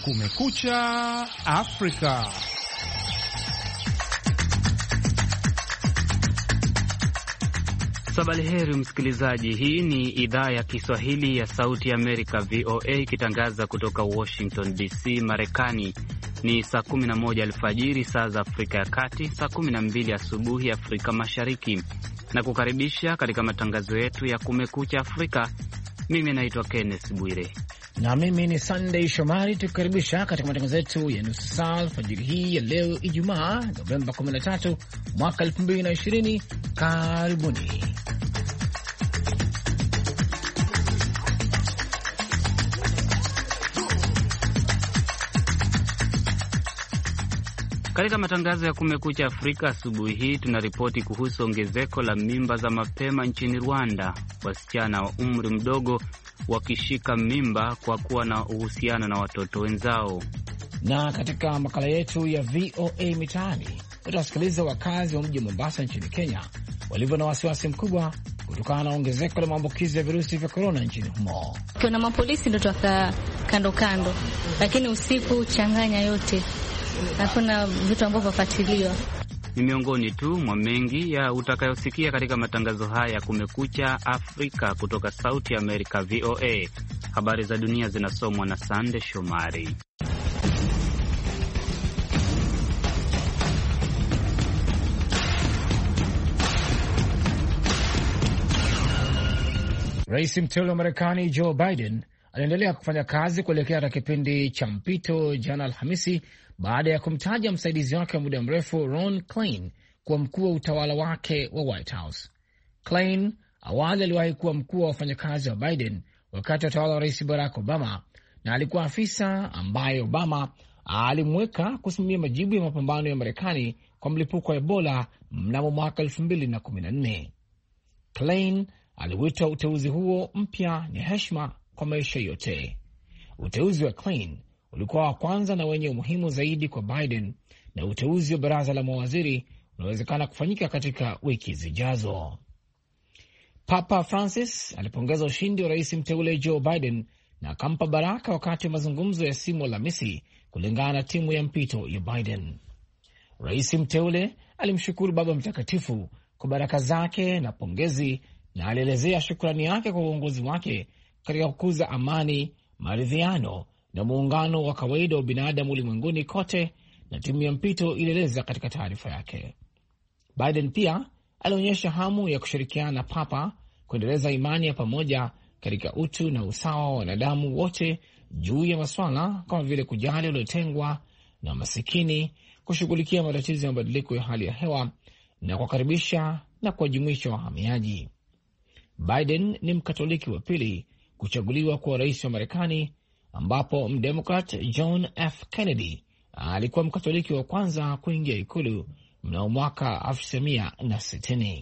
Kumekucha Afrika. Sabali heri msikilizaji, hii ni idhaa ya Kiswahili ya Sauti ya Amerika VOA ikitangaza kutoka Washington DC, Marekani. Ni saa 11 alfajiri saa za Afrika ya Kati, saa 12 asubuhi Afrika Mashariki, na kukaribisha katika matangazo yetu ya Kumekucha Afrika. Mimi naitwa Kenneth Bwire na mimi ni Sunday Shomari, tukikaribisha katika matangazo yetu ya nusu saa alfajiri hii ya leo Ijumaa Novemba 13 mwaka 2020. Karibuni. Katika matangazo ya Kumekucha Afrika asubuhi hii tunaripoti kuhusu ongezeko la mimba za mapema nchini Rwanda, wasichana wa umri mdogo wakishika mimba kwa kuwa na uhusiano na watoto wenzao. Na katika makala yetu ya VOA Mitaani utasikiliza wakazi wa mji wa Mombasa nchini Kenya walivyo na wasiwasi mkubwa kutokana na ongezeko la maambukizi ya virusi vya korona nchini humo. Kuna mapolisi ndio toka kando kando, lakini usiku changanya yote, hakuna vitu ambavyo vafuatiliwa. Ni miongoni tu mwa mengi ya utakayosikia katika matangazo haya ya Kumekucha Afrika kutoka Sauti ya Amerika VOA. Habari za dunia zinasomwa na Sande Shomari. Rais mteule wa Marekani Joe Biden anaendelea kufanya kazi kuelekea katika kipindi cha mpito jana Alhamisi, baada ya kumtaja msaidizi wake wa muda mrefu Ron Klain kuwa mkuu wa utawala wake wa White House. Klain awali aliwahi kuwa mkuu wa wafanyakazi wa Biden wakati wa utawala wa Rais Barack Obama, na alikuwa afisa ambaye Obama alimweka kusimamia majibu ya mapambano ya Marekani kwa mlipuko wa Ebola mnamo mwaka 2014. Klain aliwita uteuzi huo mpya ni heshima kwa maisha yote. Uteuzi wa Klain ulikuwa wa kwanza na wenye umuhimu zaidi kwa Biden, na uteuzi wa baraza la mawaziri unawezekana kufanyika katika wiki zijazo. Papa Francis alipongeza ushindi wa rais mteule Joe Biden na akampa baraka wakati wa mazungumzo ya simu Alhamisi, kulingana na timu ya mpito ya Biden. Rais mteule alimshukuru Baba Mtakatifu kwa baraka zake na pongezi, na alielezea shukrani yake kwa uongozi wake katika kukuza amani, maridhiano na muungano wa kawaida wa binadamu ulimwenguni kote, na timu ya mpito ilieleza katika taarifa yake. Biden pia alionyesha hamu ya kushirikiana na Papa kuendeleza imani ya pamoja katika utu na usawa wa wanadamu wote juu ya masuala kama vile kujali waliotengwa na masikini, kushughulikia matatizo ya mabadiliko ya hali ya hewa na kuwakaribisha na kuwajumuisha wahamiaji. Biden ni Mkatoliki wa pili kuchaguliwa kuwa rais wa Marekani, ambapo Mdemokrat John F. Kennedy alikuwa Mkatoliki wa kwanza kuingia ikulu mnamo mwaka 1960.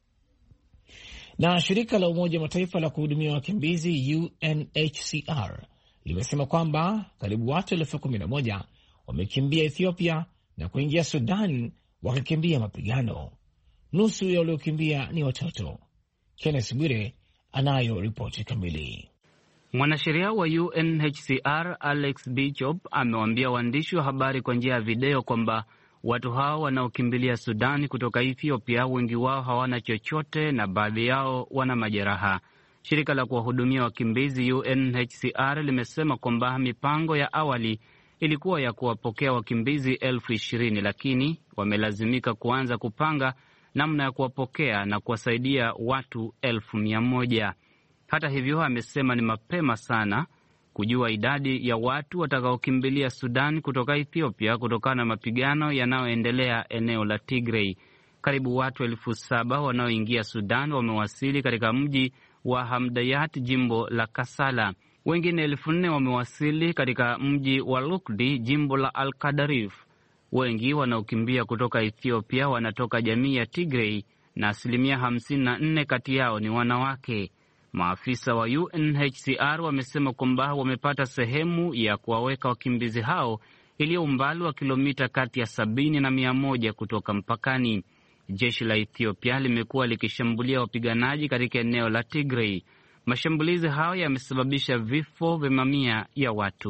Na shirika la Umoja wa Mataifa la kuhudumia wakimbizi UNHCR limesema kwamba karibu watu 11,000 wamekimbia Ethiopia na kuingia Sudan wakikimbia mapigano. Nusu ya waliokimbia ni watoto. Kenneth Bwire anayo ripoti kamili. Mwanasheria wa UNHCR Alex Bishop amewaambia waandishi wa habari kwa njia ya video kwamba watu hao wanaokimbilia Sudani kutoka Ethiopia, wengi wao hawana chochote na baadhi yao wana majeraha. Shirika la kuwahudumia wakimbizi UNHCR limesema kwamba mipango ya awali ilikuwa ya kuwapokea wakimbizi 20,000, lakini wamelazimika kuanza kupanga namna ya kuwapokea na kuwasaidia watu 1,100. Hata hivyo, amesema ni mapema sana kujua idadi ya watu watakaokimbilia Sudan kutoka Ethiopia kutokana na mapigano yanayoendelea eneo la Tigray. Karibu watu 7,000 wanaoingia Sudan wamewasili katika mji wa Hamdayat, jimbo la Kasala. Wengine 4,000 wamewasili katika mji wa Lukdi, jimbo la Al-Qadarif. Wengi wanaokimbia kutoka Ethiopia wanatoka jamii ya Tigray na 54% kati yao ni wanawake. Maafisa wa UNHCR wamesema kwamba wamepata sehemu ya kuwaweka wakimbizi hao iliyo umbali wa kilomita kati ya 70 na 100 kutoka mpakani. Jeshi la Ethiopia limekuwa likishambulia wapiganaji katika eneo la Tigray. Mashambulizi hayo yamesababisha vifo vya mamia ya watu.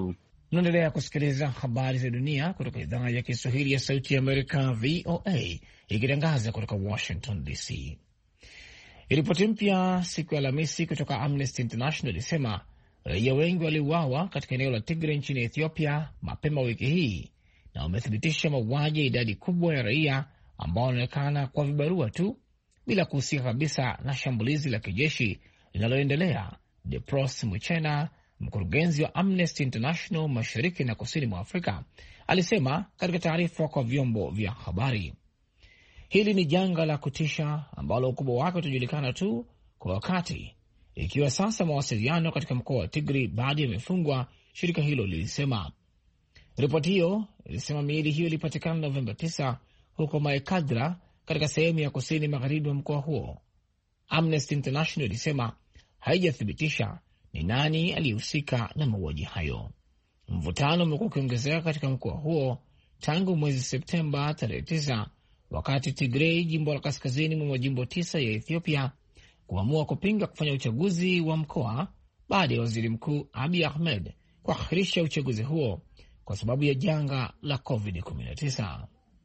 Unaendelea kusikiliza habari za dunia kutoka idhaa ya Kiswahili ya Sauti ya Amerika, VOA, ikitangaza kutoka Washington DC. Ripoti mpya siku ya Alhamisi kutoka Amnesty International ilisema raia wengi waliuawa katika eneo la Tigray nchini Ethiopia mapema wiki hii, na wamethibitisha mauaji ya idadi kubwa ya raia ambao wanaonekana kwa vibarua tu bila kuhusika kabisa na shambulizi la kijeshi linaloendelea. Depros Muchena, mkurugenzi wa Amnesty International mashariki na kusini mwa Afrika, alisema katika taarifa kwa vyombo vya habari, hili ni janga la kutisha ambalo ukubwa wake utajulikana tu kwa wakati, ikiwa sasa mawasiliano katika mkoa wa Tigray bado yamefungwa, shirika hilo lilisema. Ripoti hiyo ilisema miili hiyo ilipatikana Novemba 9 huko Maekadra katika sehemu ya kusini magharibi wa mkoa huo. Amnesty International ilisema haijathibitisha ni nani aliyehusika na mauaji hayo. Mvutano umekuwa ukiongezeka katika mkoa huo tangu mwezi Septemba tarehe 9, wakati Tigray, jimbo la kaskazini mwa majimbo 9 ya Ethiopia, kuamua kupinga kufanya uchaguzi wa mkoa baada ya waziri mkuu Abiy Ahmed kuahirisha uchaguzi huo kwa sababu ya janga la COVID-19.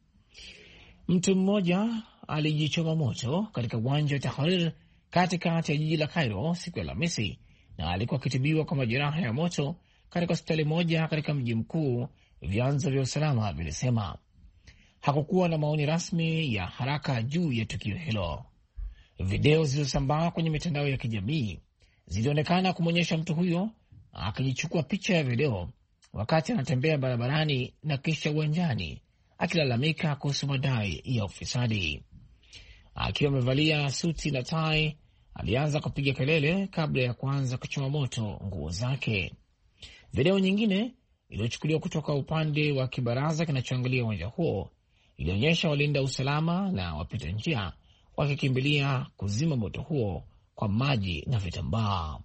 Mtu mmoja alijichoma moto katika uwanja wa Tahrir katikati ya jiji la Cairo siku ya Alhamisi, na alikuwa akitibiwa kwa majeraha ya moto katika hospitali moja katika mji mkuu, vyanzo vya usalama vilisema. Hakukuwa na maoni rasmi ya haraka juu ya tukio hilo. Video zilizosambaa kwenye mitandao ya kijamii zilionekana kumwonyesha mtu huyo akijichukua picha ya video wakati anatembea barabarani na kisha uwanjani akilalamika kuhusu madai ya ufisadi. Akiwa amevalia suti na tai, alianza kupiga kelele kabla ya kuanza kuchoma moto nguo zake. Video nyingine iliyochukuliwa kutoka upande wa kibaraza kinachoangalia uwanja huo ilionyesha walinda usalama na wapita njia wakikimbilia kuzima moto huo kwa maji na vitambaa.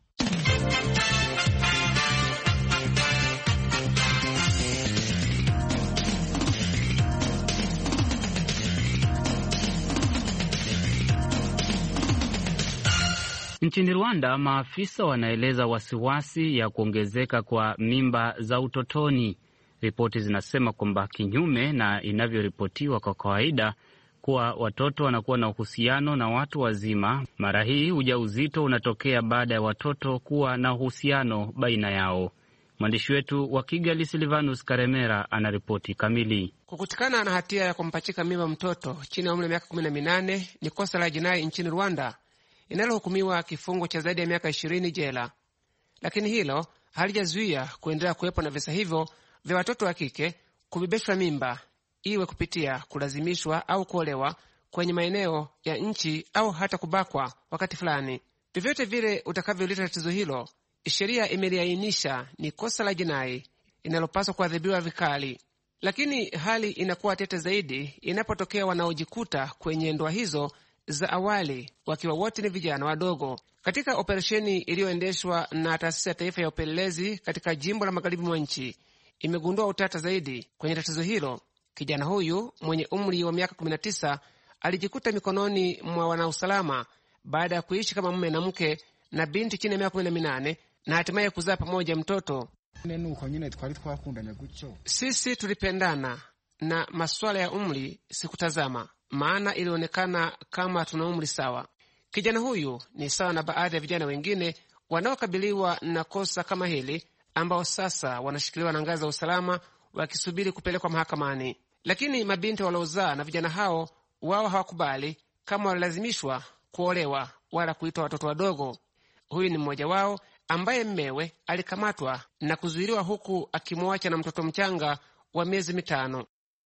Nchini Rwanda, maafisa wanaeleza wasiwasi ya kuongezeka kwa mimba za utotoni. Ripoti zinasema kwamba kinyume na inavyoripotiwa kwa kawaida kuwa watoto wanakuwa na uhusiano na watu wazima, mara hii ujauzito unatokea baada ya watoto kuwa na uhusiano baina yao. Mwandishi wetu wa Kigali Silvanus Karemera anaripoti kamili. Kukutikana na hatia ya kumpachika mimba mtoto chini ya umri wa miaka 18 ni kosa la jinai nchini Rwanda inalohukumiwa kifungo cha zaidi ya miaka 20 jela. Lakini hilo halijazuia kuendelea kuwepo na visa hivyo vya watoto wa kike kubebeshwa mimba, iwe kupitia kulazimishwa au kuolewa kwenye maeneo ya nchi au hata kubakwa wakati fulani. Vyovyote vile utakavyoleta tatizo hilo, sheria imeliainisha ni kosa la jinai inalopaswa kuadhibiwa vikali. Lakini hali inakuwa tete zaidi inapotokea wanaojikuta kwenye ndoa hizo za awali wakiwa wote ni vijana wadogo. Katika operesheni iliyoendeshwa na taasisi ya taifa ya upelelezi katika jimbo la magharibi mwa nchi, imegundua utata zaidi kwenye tatizo hilo. Kijana huyu mwenye umri wa miaka 19 alijikuta mikononi mwa wanausalama baada ya kuishi kama mume na mke na binti chini ya miaka 18 na hatimaye kuzaa pamoja mtoto. Sisi tulipendana na masuala ya umri sikutazama, maana ilionekana kama tuna umri sawa. Kijana huyu ni sawa na baadhi ya vijana wengine wanaokabiliwa na kosa kama hili, ambao sasa wanashikiliwa na ngazi za usalama wakisubiri kupelekwa mahakamani. Lakini mabinti waliozaa na vijana hao, wao hawakubali kama walilazimishwa kuolewa wala kuitwa watoto wadogo. Huyu ni mmoja wao ambaye mmewe alikamatwa na kuzuiliwa huku akimwacha na mtoto mchanga wa miezi 5.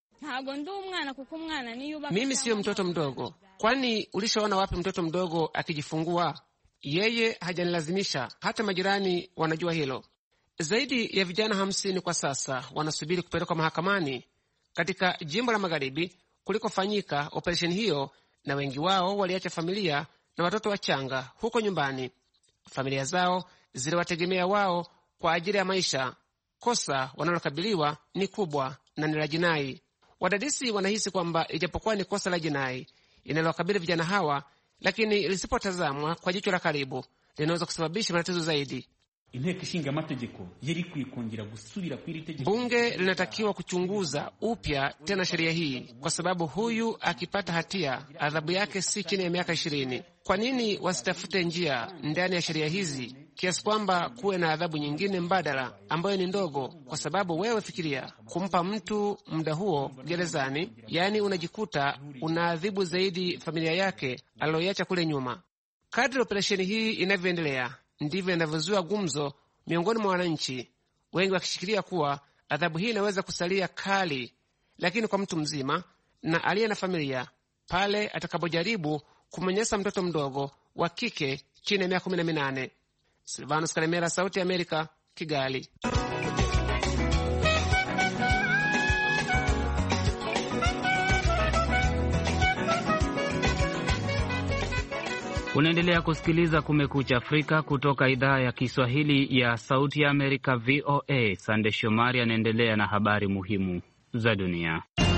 Mimi siyo mtoto mdogo. Kwani ulishaona wapi mtoto mdogo akijifungua? Yeye hajanilazimisha, hata majirani wanajua hilo. Zaidi ya vijana 50 kwa sasa wanasubiri kupelekwa mahakamani katika jimbo la magharibi kulikofanyika operesheni hiyo, na wengi wao waliacha familia na watoto wachanga huko nyumbani. Familia zao ziliwategemea wao kwa ajili ya maisha. Kosa wanalokabiliwa ni kubwa na ni la jinai. Wadadisi wanahisi kwamba ijapokuwa ni kosa la jinai linalowakabili vijana hawa, lakini lisipotazamwa kwa jicho la karibu linaweza kusababisha matatizo zaidi. Bunge linatakiwa kuchunguza upya tena sheria hii, kwa sababu huyu akipata hatia adhabu yake si chini ya miaka 20. Kwa nini wasitafute njia ndani ya sheria hizi kiasi kwamba kuwe na adhabu nyingine mbadala ambayo ni ndogo? Kwa sababu wewe fikiria kumpa mtu muda huo gerezani, yaani unajikuta unaadhibu zaidi familia yake aliyoiacha kule nyuma. Kadri operesheni hii inavyoendelea ndivyo inavyozua gumzo miongoni mwa wananchi, wengi wakishikilia kuwa adhabu hii inaweza kusalia kali, lakini kwa mtu mzima na aliye na familia pale atakapojaribu kumnyanyasa mtoto mdogo wa kike chini ya miaka 18. Silvanus Karemera, Sauti ya Amerika, Kigali. Unaendelea kusikiliza Kumekucha Afrika kutoka idhaa ya Kiswahili ya Sauti ya Amerika, VOA. Sande Shomari anaendelea na habari muhimu za dunia.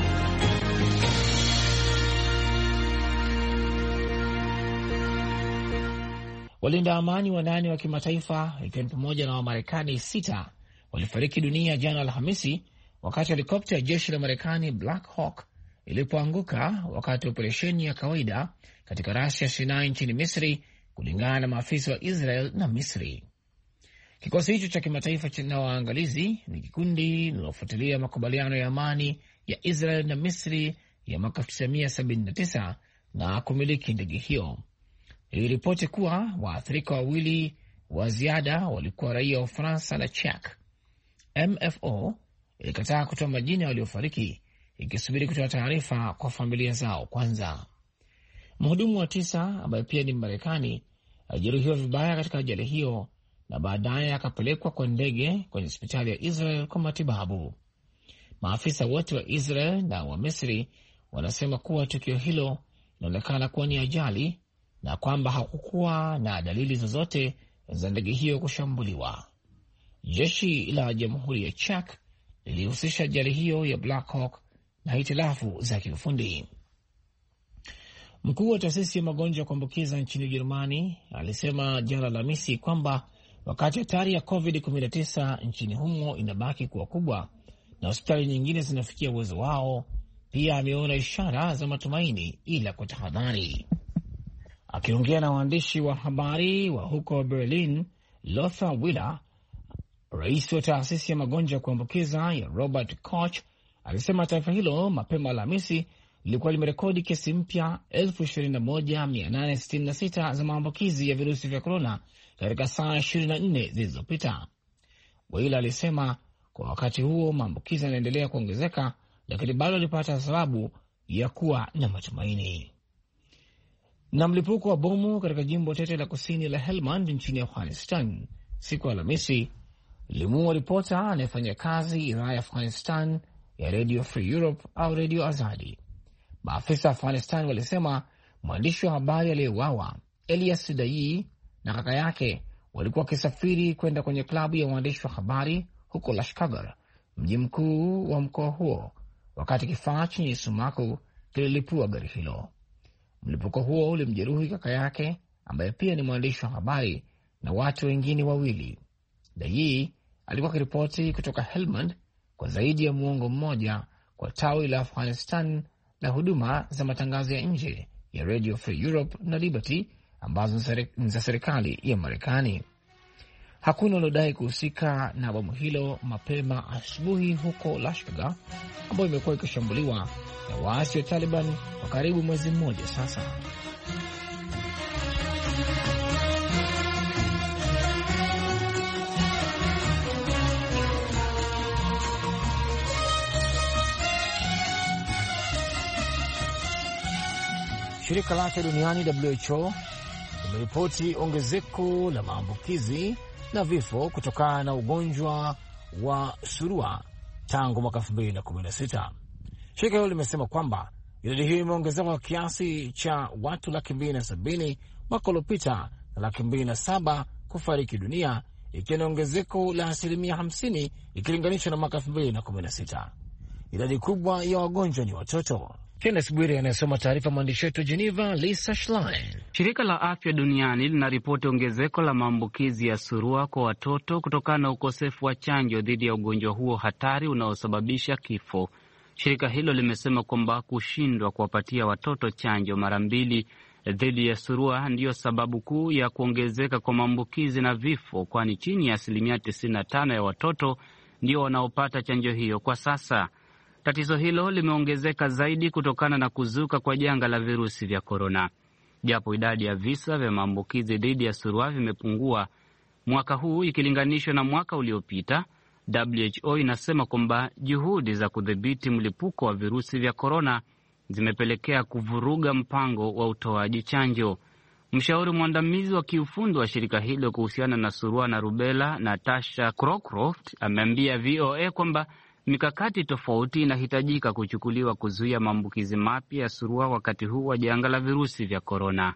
Walinda amani wanane wa kimataifa ikiwa ni pamoja na Wamarekani 6 walifariki dunia jana Alhamisi wakati helikopta ya jeshi la Marekani Black Hawk ilipoanguka wakati wa operesheni ya kawaida katika rasi ya Sinai nchini Misri, kulingana na maafisa wa Israel na Misri. Kikosi hicho cha kimataifa cha waangalizi ni kikundi linalofuatilia makubaliano ya amani ya Israel na Misri ya mwaka 1979 na kumiliki ndege hiyo. Iliripoti kuwa waathirika wawili wa ziada walikuwa raia wa Ufaransa na Czech. MFO ilikataa kutoa majina ya waliofariki, ikisubiri kutoa taarifa kwa familia zao kwanza. Mhudumu wa 9 ambaye pia ni Marekani alijeruhiwa vibaya katika ajali hiyo na baadaye akapelekwa kwa ndege kwenye hospitali ya Israel kwa matibabu. Maafisa wote wa Israel na wa Misri wanasema kuwa tukio hilo linaonekana kuwa ni ajali na kwamba hakukuwa na dalili zozote za ndege hiyo kushambuliwa. Jeshi la Jamhuri ya Czech lilihusisha ajali hiyo ya Black Hawk na hitilafu za kiufundi. Mkuu wa taasisi ya magonjwa ya kuambukiza nchini Ujerumani alisema jana Alhamisi kwamba wakati hatari ya COVID-19 nchini humo inabaki kuwa kubwa na hospitali nyingine zinafikia uwezo wao, pia ameona ishara za matumaini ila kwa tahadhari. Akiongea na waandishi wa habari wa huko Berlin, Lothar Wieler, rais wa taasisi ya magonjwa ya kuambukiza ya Robert Koch, alisema taifa hilo mapema Alhamisi lilikuwa limerekodi kesi mpya 21,866 za maambukizi ya virusi vya korona katika saa 24 zilizopita. Wieler alisema kwa wakati huo maambukizi yanaendelea kuongezeka, lakini bado alipata sababu ya kuwa na matumaini. Na mlipuko wa bomu katika jimbo tete la kusini la Helmand nchini Afghanistan siku ya Alhamisi limuua ripota anayefanya kazi idhaa ya Afghanistan ya Radio Free Europe au Radio Azadi. Maafisa wa Afghanistan walisema mwandishi wa habari aliyeuawa Elias Dai na kaka yake walikuwa wakisafiri kwenda kwenye klabu ya waandishi wa habari huko Lashkargah, mji mkuu wa mkoa huo, wakati kifaa chenye sumaku kililipua gari hilo. Mlipuko huo ulimjeruhi kaka yake ambaye pia ni mwandishi wa habari na watu wengine wawili. Dai alikuwa kiripoti kutoka Helmand kwa zaidi ya muongo mmoja kwa tawi la Afghanistan na huduma za matangazo ya nje ya Radio Free Europe na Liberty ambazo ni za serikali ya Marekani. Hakuna waliodai kuhusika na bomu hilo mapema asubuhi huko Lashkargah, ambayo imekuwa ikishambuliwa na waasi wa Taliban kwa karibu mwezi mmoja sasa. Shirika la Afya Duniani WHO limeripoti ongezeko la maambukizi na vifo kutokana na ugonjwa wa surua tangu mwaka 2016. Shirika hilo limesema kwamba idadi hiyo imeongezeka kwa kiasi cha watu 270,000 mwaka uliopita na 207,000 kufariki dunia, ikiwa ni ongezeko la 50% ikilinganishwa na mwaka 2016. Idadi kubwa ya wagonjwa ni watoto. Kenneth Bwire anayesoma taarifa mwandishi wetu Geneva, Lisa Schlein. Shirika la Afya Duniani linaripoti ongezeko la maambukizi ya surua kwa watoto kutokana na ukosefu wa chanjo dhidi ya ugonjwa huo hatari unaosababisha kifo. Shirika hilo limesema kwamba kushindwa kuwapatia watoto chanjo mara mbili dhidi ya surua ndiyo sababu kuu ya kuongezeka kwa maambukizi na vifo, kwani chini ya 95% ya watoto ndio wanaopata chanjo hiyo kwa sasa. Tatizo hilo limeongezeka zaidi kutokana na kuzuka kwa janga la virusi vya korona. Japo idadi ya visa vya maambukizi dhidi ya surua vimepungua mwaka huu ikilinganishwa na mwaka uliopita, WHO inasema kwamba juhudi za kudhibiti mlipuko wa virusi vya korona zimepelekea kuvuruga mpango wa utoaji chanjo. Mshauri mwandamizi wa kiufundi wa shirika hilo kuhusiana na surua na rubela, Natasha Crocroft, ameambia VOA kwamba mikakati tofauti inahitajika kuchukuliwa kuzuia maambukizi mapya ya surua wakati huu wa janga la virusi vya korona.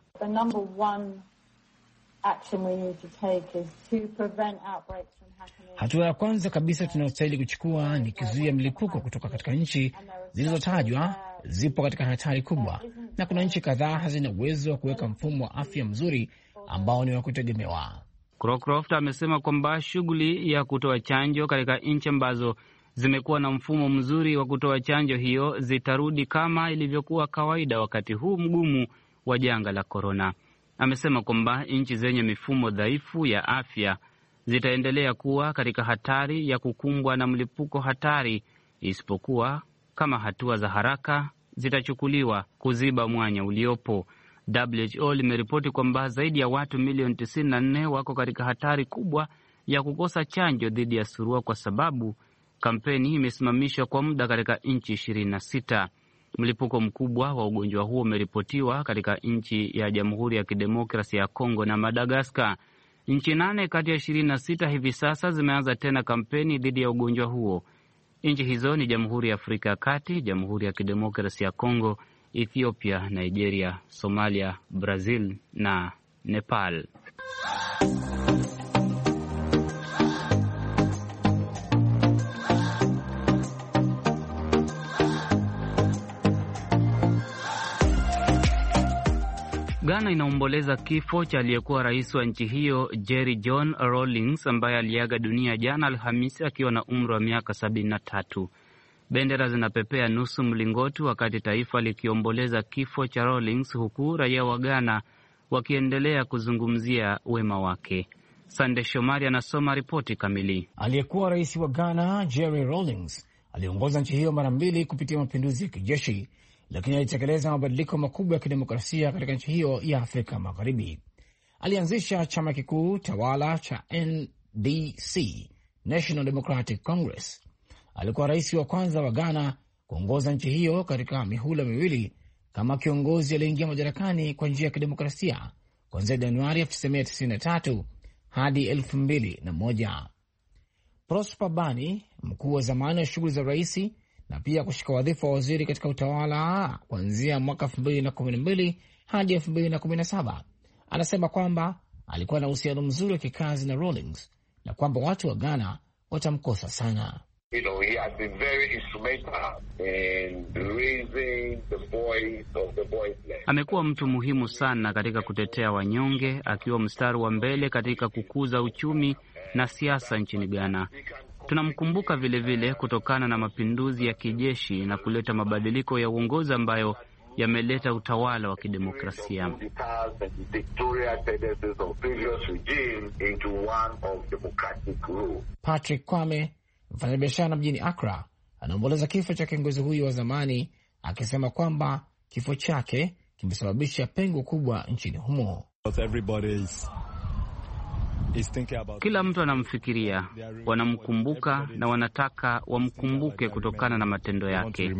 Hatua ya kwanza kabisa tunayostahili kuchukua ni kuzuia mlipuko kutoka katika nchi zilizotajwa. Zipo katika hatari kubwa, na kuna nchi kadhaa hazina uwezo wa kuweka mfumo wa afya mzuri ambao ni wa kutegemewa. Crocroft amesema kwamba shughuli ya kutoa chanjo katika nchi ambazo zimekuwa na mfumo mzuri wa kutoa chanjo hiyo zitarudi kama ilivyokuwa kawaida wakati huu mgumu wa janga la korona. Amesema kwamba nchi zenye mifumo dhaifu ya afya zitaendelea kuwa katika hatari ya kukumbwa na mlipuko hatari, isipokuwa kama hatua za haraka zitachukuliwa kuziba mwanya uliopo. WHO limeripoti kwamba zaidi ya watu milioni 94 wako katika hatari kubwa ya kukosa chanjo dhidi ya surua kwa sababu kampeni imesimamishwa kwa muda katika nchi 26. Mlipuko mkubwa wa ugonjwa huo umeripotiwa katika nchi ya Jamhuri ya Kidemokrasia ya Kongo na Madagaskar. Nchi 8 kati ya 26 hivi sasa zimeanza tena kampeni dhidi ya ugonjwa huo. Nchi hizo ni Jamhuri ya Afrika ya Kati, Jamhuri ya Kidemokrasia ya Kongo, Ethiopia, Nigeria, Somalia, Brazil na Nepal. Ghana inaomboleza kifo cha aliyekuwa rais wa nchi hiyo Jerry John Rawlings ambaye aliaga dunia jana Alhamisi akiwa na umri wa miaka 73. Bendera zinapepea nusu mlingoti wakati taifa likiomboleza kifo cha Rawlings, huku raia wa Ghana wakiendelea kuzungumzia wema wake. Sande Shomari anasoma ripoti kamili. Aliyekuwa rais wa Ghana Jerry Rawlings aliongoza nchi hiyo mara mbili kupitia mapinduzi ya kijeshi, lakini alitekeleza mabadiliko makubwa ya kidemokrasia katika nchi hiyo ya Afrika Magharibi. Alianzisha chama kikuu tawala cha NDC, National Democratic Congress. Alikuwa rais wa kwanza wa Ghana kuongoza nchi hiyo katika mihula miwili kama kiongozi aliyeingia madarakani kwa njia ya kidemokrasia kuanzia Januari 1993 hadi 2001. Prosper Bani, mkuu wa zamani wa shughuli za raisi na pia kushika wadhifa wa waziri katika utawala kuanzia mwaka 2012 hadi 2017, anasema kwamba alikuwa na uhusiano mzuri wa kikazi na Rawlings na kwamba watu wa Ghana watamkosa sana. He has been very instrumental in raising the voice of the voiceless. Amekuwa mtu muhimu sana katika kutetea wanyonge, akiwa mstari wa mbele katika kukuza uchumi na siasa nchini Ghana. Tunamkumbuka vilevile kutokana na mapinduzi ya kijeshi na kuleta mabadiliko ya uongozi ambayo yameleta utawala wa kidemokrasia. Patrick Kwame, mfanyabiashara mjini Accra, anaomboleza kifo cha kiongozi huyo wa zamani, akisema kwamba kifo chake kimesababisha pengo kubwa nchini humo. Kila mtu anamfikiria, wanamkumbuka na wanataka wamkumbuke kutokana na matendo yake.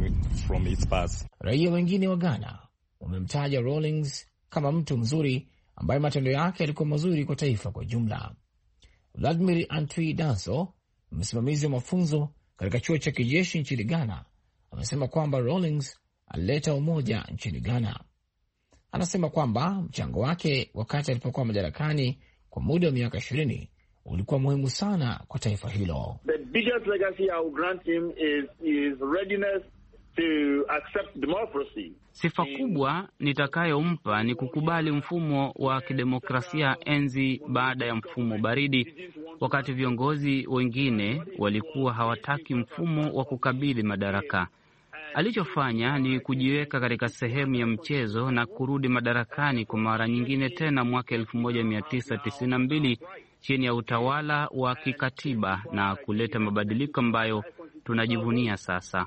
Raia wengine wa Ghana wamemtaja Rawlings kama mtu mzuri ambaye matendo yake yalikuwa mazuri kwa taifa kwa jumla. Vladimir Antwi Danso, msimamizi wa mafunzo katika chuo cha kijeshi nchini Ghana, amesema kwamba Rawlings alileta umoja nchini Ghana. Anasema kwamba mchango wake wakati alipokuwa madarakani kwa muda wa miaka 20 ulikuwa muhimu sana kwa taifa hilo. The biggest legacy I will grant him is readiness to accept democracy. Sifa kubwa nitakayompa ni kukubali mfumo wa kidemokrasia enzi baada ya mfumo baridi, wakati viongozi wengine walikuwa hawataki mfumo wa kukabidhi madaraka. Alichofanya ni kujiweka katika sehemu ya mchezo na kurudi madarakani kwa mara nyingine tena mwaka 1992 chini ya utawala wa kikatiba na kuleta mabadiliko ambayo tunajivunia sasa.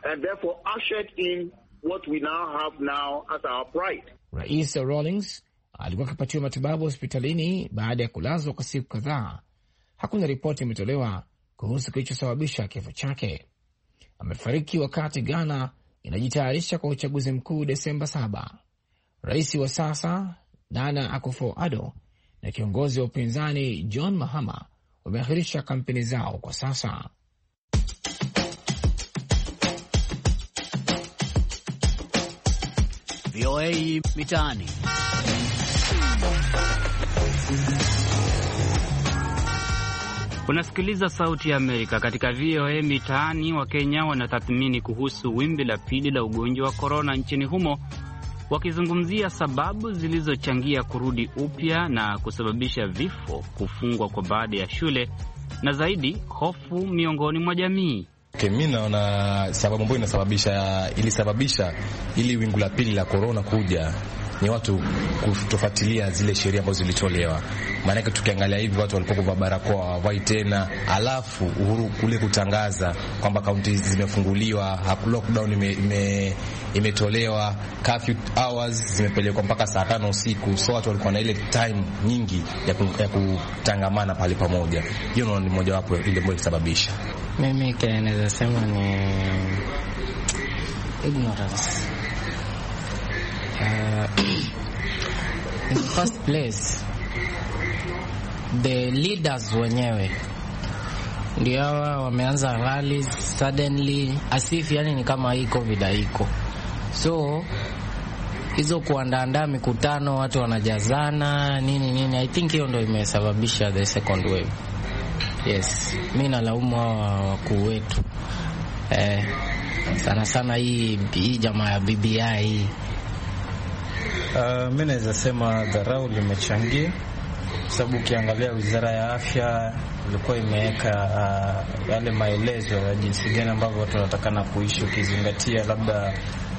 Rais Rawlings alikuwa akipatiwa matibabu hospitalini baada ya kulazwa kwa siku kadhaa. Hakuna ripoti imetolewa kuhusu kilichosababisha kifo chake. Amefariki wakati Ghana inajitayarisha kwa uchaguzi mkuu Desemba 7. Rais wa sasa Nana Akufo-Addo na kiongozi wa upinzani John Mahama wameahirisha kampeni zao kwa sasa. VOA Mitaani. Unasikiliza Sauti ya Amerika. Katika VOA Mitaani, Wakenya wanatathmini kuhusu wimbi la pili la ugonjwa wa korona nchini humo, wakizungumzia sababu zilizochangia kurudi upya na kusababisha vifo, kufungwa kwa baadhi ya shule na zaidi hofu miongoni mwa jamii. Mimi naona sababu ambayo ilisababisha ili wingu la pili la korona kuja ni watu kutofuatilia zile sheria ambazo zilitolewa. Maana yake tukiangalia hivi watu walikuwa kuvaa barakoa hawavai tena, alafu Uhuru kule kutangaza kwamba kaunti zimefunguliwa, lockdown imetolewa, curfew hours zimepelekwa mpaka saa 5 usiku. So watu walikuwa na ile time nyingi ya kutangamana pale pamoja. Hiyo ni moja wapo ile ambayo ilisababisha. Mimi naweza sema ni ignorance. In the first place, the leaders wenyewe ndio wameanza rallies suddenly as if yani ni kama hii COVID haiko. So hizo kuandaa mikutano, watu wanajazana nini, I think hiyo ndio imesababisha the second wave. Yes, mimi nalaumu wakuu wetu sana hii jamaa ya BBI. Mimi naweza sema dharau limechangia, sababu ukiangalia Wizara ya Afya ilikuwa imeweka yale maelezo ya jinsi gani ambavyo watu wanatakana kuishi, ukizingatia labda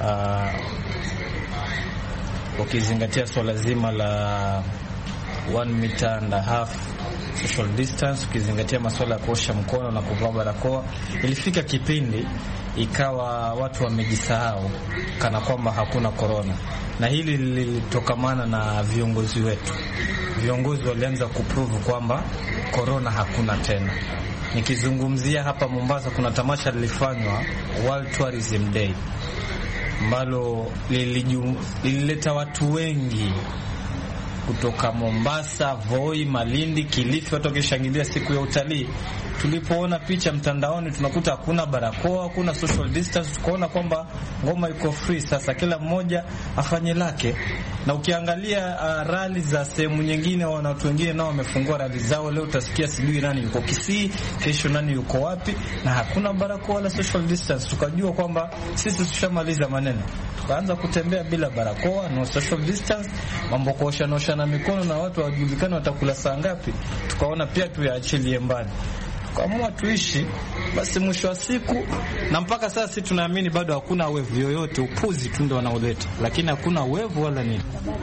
ukizingatia swala zima la 1.5 meter social distance, ukizingatia masuala ya kuosha mkono na kuvaa barakoa. Ilifika kipindi ikawa watu wamejisahau kana kwamba hakuna korona, na hili lilitokamana na viongozi wetu. Viongozi walianza kuprove kwamba korona hakuna tena. Nikizungumzia hapa Mombasa, kuna tamasha lilifanywa World Tourism Day ambalo lilileta watu wengi kutoka Mombasa, Voi, Malindi, Kilifi, watu wakishangilia siku ya utalii. Tulipoona picha mtandaoni tunakuta hakuna barakoa, hakuna social distance, tukaona kwamba ngoma iko free, sasa kila mmoja afanye lake. Na ukiangalia rally za sehemu nyingine, watu wengine nao wamefungua rally zao. Leo utasikia sijui nani yuko Kisii, kesho nani yuko wapi, na hakuna barakoa wala social distance. Tukajua kwamba sisi tushamaliza maneno, tukaanza kutembea bila barakoa, no social distance, mambo kuosha na mikono na watu wajulikana watakula saa ngapi. Tukaona pia tuyaachilie mbali, tukaamua tuishi basi. Mwisho wa siku na mpaka sasa sisi tunaamini bado hakuna wevu yoyote, upuzi tu ndio wanaoleta, lakini hakuna wevu wala nini.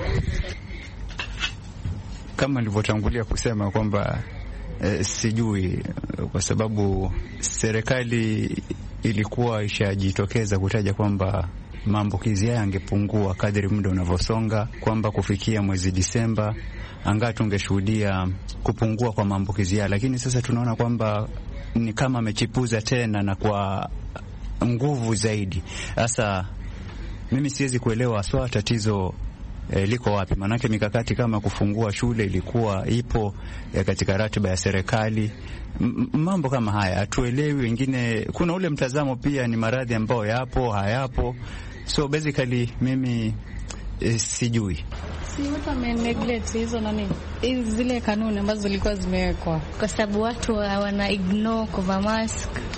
Kama nilivyotangulia kusema kwamba sijui, kwa sababu serikali ilikuwa ishajitokeza kutaja kwamba maambukizi haya yangepungua kadri muda unavyosonga, kwamba kufikia mwezi Disemba angaa tungeshuhudia kupungua kwa maambukizi haya. Lakini sasa tunaona kwamba ni kama amechipuza tena na kwa nguvu zaidi. Sasa mimi siwezi kuelewa swala tatizo liko wapi, manake mikakati kama kufungua shule ilikuwa ipo katika ratiba ya serikali. Mambo kama haya hatuelewi, wengine kuna ule mtazamo pia ni maradhi ambayo yapo hayapo. So basically mimi sijui. Si watu wameneglect hizo nani, zile kanuni ambazo zilikuwa zimewekwa, kwa sababu watu wana ignore kuvaa mask.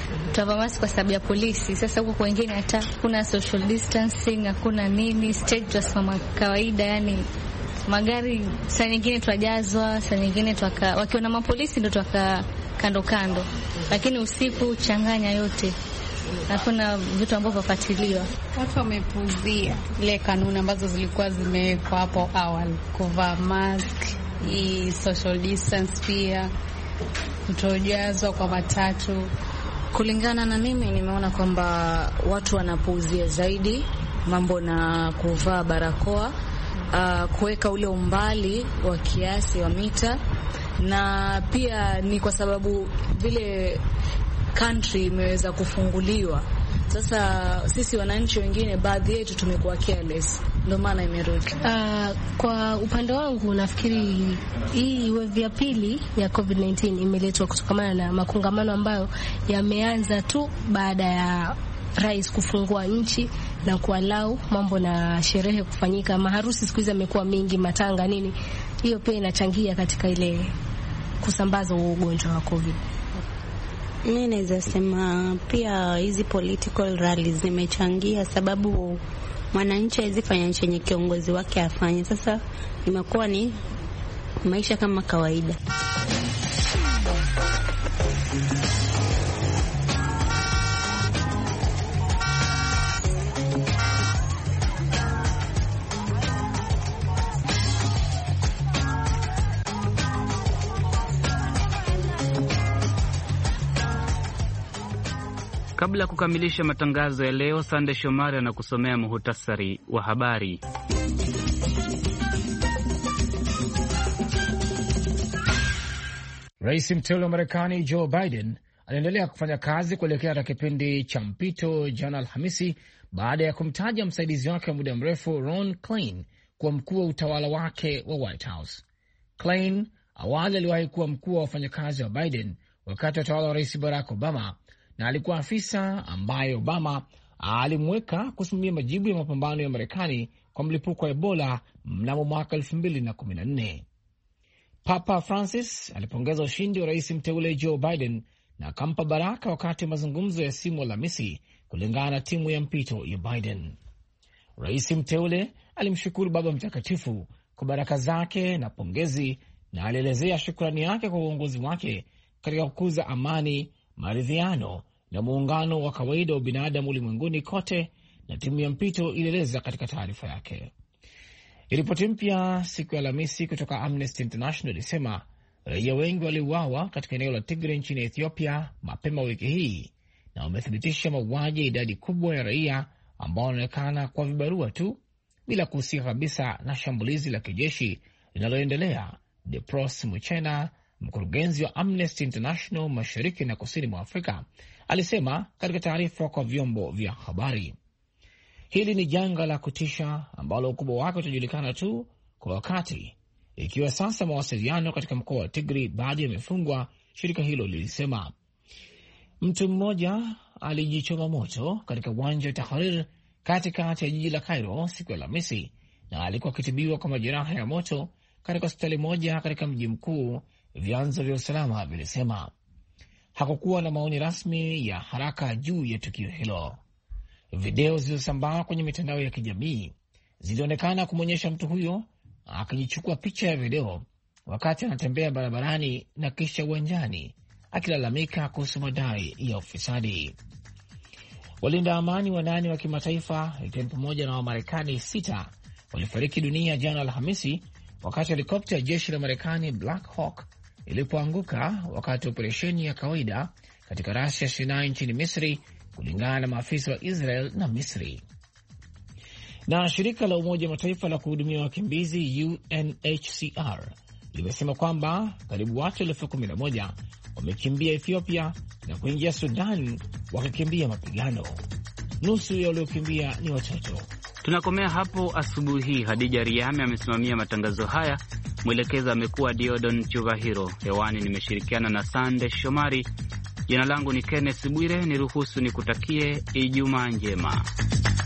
tutavaa mask kwa sababu ya polisi. Sasa huko kwingine hata kuna social distancing, hakuna nini, stage tutasimama kawaida, yani magari saa nyingine twajazwa, saa nyingine wakiona mapolisi ndio twaka kando, lakini usiku changanya yote. Hakuna vitu ambavyo wafatiliwa. Watu wamepuuzia ile kanuni ambazo zilikuwa zimewekwa hapo awali, kuvaa mask, hii social distance, pia kutojazwa kwa matatu. Kulingana na mimi, nimeona kwamba watu wanapuuzia zaidi mambo na kuvaa barakoa, kuweka ule umbali wa kiasi wa mita, na pia ni kwa sababu vile country imeweza kufunguliwa. Sasa sisi wananchi wengine, baadhi yetu tumekuwa careless, ndio maana imerudi. Kwa upande wangu nafikiri hii wave ya pili ya COVID-19 imeletwa kutokana na makongamano ambayo yameanza tu baada ya rais kufungua nchi na kualau mambo na sherehe kufanyika. Maharusi siku hizi yamekuwa mingi, matanga nini. Hiyo pia inachangia katika ile kusambaza ugonjwa wa COVID. Mimi naweza sema pia hizi political rallies zimechangia, sababu mwananchi hawezi fanya chenye kiongozi wake afanye. Sasa imekuwa ni maisha kama kawaida. Kabla ya kukamilisha matangazo ya leo, Sande Shomari anakusomea muhtasari wa habari. Rais mteule wa Marekani Joe Biden anaendelea kufanya kazi kuelekea katika kipindi cha mpito jana Alhamisi, baada ya kumtaja msaidizi wake wa muda mrefu Ron Klain kuwa mkuu wa utawala wake wa White House. Klain awali aliwahi kuwa mkuu wa wafanyakazi wa Biden wakati wa utawala wa Rais Barack Obama, na alikuwa afisa ambaye Obama alimweka kusimamia majibu ya mapambano ya Marekani kwa mlipuko wa Ebola mnamo mwaka 2014. Papa Francis alipongeza ushindi wa rais mteule Joe Biden na akampa baraka wakati wa mazungumzo ya simu Alhamisi, kulingana na timu ya mpito ya Biden. Rais mteule alimshukuru Baba Mtakatifu kwa baraka zake na pongezi, na alielezea shukrani yake kwa uongozi wake katika kukuza amani, maridhiano na muungano wa kawaida wa binadamu ulimwenguni kote, na timu ya mpito ilieleza katika taarifa yake. Ripoti mpya siku ya Alhamisi kutoka Amnesty International ilisema raia wengi waliuawa katika eneo la Tigray nchini Ethiopia mapema wiki hii, na wamethibitisha mauaji ya idadi kubwa ya raia ambao wanaonekana kwa vibarua tu bila kuhusika kabisa na shambulizi la kijeshi linaloendelea. Depros Muchena, mkurugenzi wa Amnesty International mashariki na kusini mwa Afrika, alisema katika taarifa kwa vyombo vya habari, hili ni janga la kutisha ambalo ukubwa wake utajulikana tu kwa wakati, ikiwa sasa mawasiliano katika mkoa wa Tigray bado yamefungwa. Shirika hilo lilisema mtu mmoja alijichoma moto katika uwanja wa Tahrir katikati ya jiji la Cairo siku ya Alhamisi, na alikuwa akitibiwa kwa majeraha ya moto katika hospitali moja katika mji mkuu, vyanzo vya usalama vilisema. Hakukuwa na maoni rasmi ya haraka juu ya tukio hilo. Video zilizosambaa kwenye mitandao ya kijamii zilionekana kumwonyesha mtu huyo akijichukua picha ya video wakati anatembea barabarani na kisha uwanjani akilalamika kuhusu madai ya ufisadi. Walinda amani wanane wa kimataifa, ikiwa pamoja na Wamarekani 6, walifariki dunia jana Alhamisi wakati helikopta ya jeshi la Marekani Black Hawk ilipoanguka wakati wa operesheni ya kawaida katika rasi ya Sinai nchini Misri, kulingana na maafisa wa Israel na Misri. Na shirika la Umoja Mataifa la kuhudumia wakimbizi UNHCR limesema kwamba karibu watu 11,000 wamekimbia Ethiopia na kuingia Sudan wakikimbia mapigano. Nusu ya waliokimbia ni watoto. Tunakomea hapo asubuhi hii. Hadija Riame amesimamia matangazo haya, mwelekezi amekuwa Diodon Chuvahiro. Hewani nimeshirikiana na Sande Shomari. Jina langu ni Kenneth Bwire, niruhusu nikutakie Ijumaa njema.